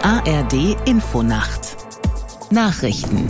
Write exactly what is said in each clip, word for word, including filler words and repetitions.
A R D Infonacht Nachrichten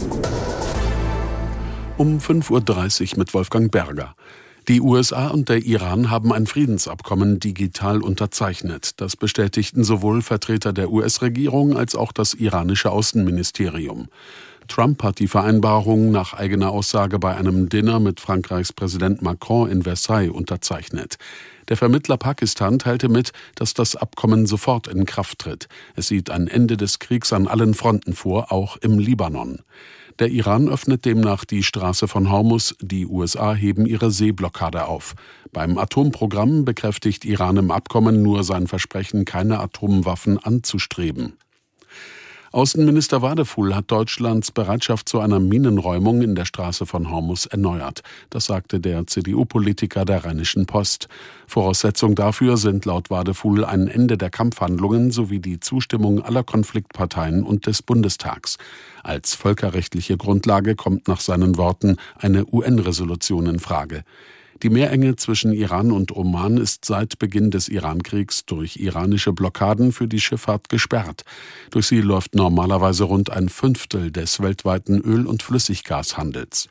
um fünf Uhr dreißig mit Wolfgang Berger. Die U S A und der Iran haben ein Friedensabkommen digital unterzeichnet. Das bestätigten sowohl Vertreter der U S-Regierung als auch das iranische Außenministerium. Trump hat die Vereinbarung nach eigener Aussage bei einem Dinner mit Frankreichs Präsident Macron in Versailles unterzeichnet. Der Vermittler Pakistan teilte mit, dass das Abkommen sofort in Kraft tritt. Es sieht ein Ende des Kriegs an allen Fronten vor, auch im Libanon. Der Iran öffnet demnach die Straße von Hormuz, die U S A heben ihre Seeblockade auf. Beim Atomprogramm bekräftigt Iran im Abkommen nur sein Versprechen, keine Atomwaffen anzustreben. Außenminister Wadefuhl hat Deutschlands Bereitschaft zu einer Minenräumung in der Straße von Hormuz erneuert. Das sagte der C D U-Politiker der Rheinischen Post. Voraussetzung dafür sind laut Wadefuhl ein Ende der Kampfhandlungen sowie die Zustimmung aller Konfliktparteien und des Bundestags. Als völkerrechtliche Grundlage kommt nach seinen Worten eine U N-Resolution in Frage. Die Meerenge zwischen Iran und Oman ist seit Beginn des Irankriegs durch iranische Blockaden für die Schifffahrt gesperrt. Durch sie läuft normalerweise rund ein Fünftel des weltweiten Öl- und Flüssiggashandels.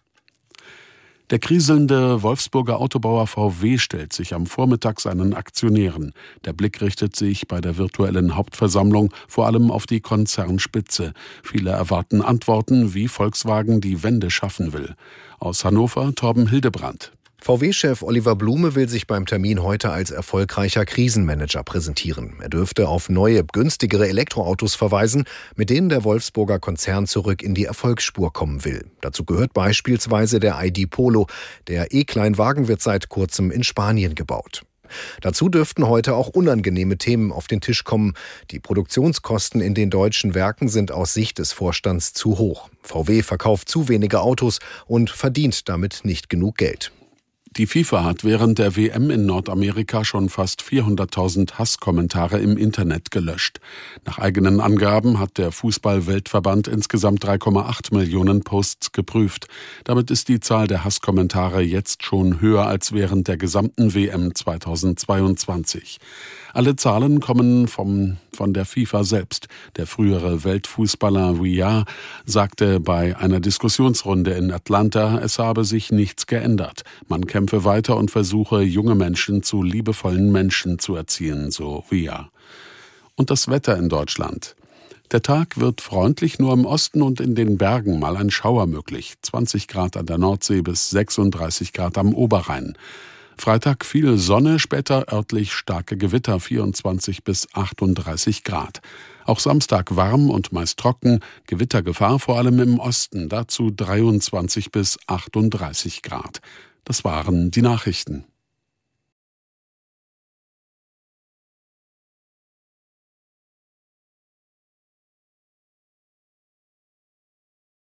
Der kriselnde Wolfsburger Autobauer V W stellt sich am Vormittag seinen Aktionären. Der Blick richtet sich bei der virtuellen Hauptversammlung vor allem auf die Konzernspitze. Viele erwarten Antworten, wie Volkswagen die Wende schaffen will. Aus Hannover Torben Hildebrandt. V W-Chef Oliver Blume will sich beim Termin heute als erfolgreicher Krisenmanager präsentieren. Er dürfte auf neue, günstigere Elektroautos verweisen, mit denen der Wolfsburger Konzern zurück in die Erfolgsspur kommen will. Dazu gehört beispielsweise der I D Polo. Der E-Kleinwagen wird seit kurzem in Spanien gebaut. Dazu dürften heute auch unangenehme Themen auf den Tisch kommen. Die Produktionskosten in den deutschen Werken sind aus Sicht des Vorstands zu hoch. V W verkauft zu wenige Autos und verdient damit nicht genug Geld. Die FIFA hat während der W M in Nordamerika schon fast vierhunderttausend Hasskommentare im Internet gelöscht. Nach eigenen Angaben hat der Fußball-Weltverband insgesamt drei Komma acht Millionen Posts geprüft. Damit ist die Zahl der Hasskommentare jetzt schon höher als während der gesamten W M zweitausendzweiundzwanzig. Alle Zahlen kommen vom, von der FIFA selbst. Der frühere Weltfußballer Weah sagte bei einer Diskussionsrunde in Atlanta, es habe sich nichts geändert. Man kämpfe weiter und versuche, junge Menschen zu liebevollen Menschen zu erziehen, so Weah. Und das Wetter in Deutschland. Der Tag wird freundlich, nur im Osten und in den Bergen mal ein Schauer möglich. zwanzig Grad an der Nordsee bis sechsunddreißig Grad am Oberrhein. Freitag viel Sonne, später örtlich starke Gewitter, vierundzwanzig bis achtunddreißig Grad. Auch Samstag warm und meist trocken, Gewittergefahr vor allem im Osten, dazu dreiundzwanzig bis achtunddreißig Grad. Das waren die Nachrichten.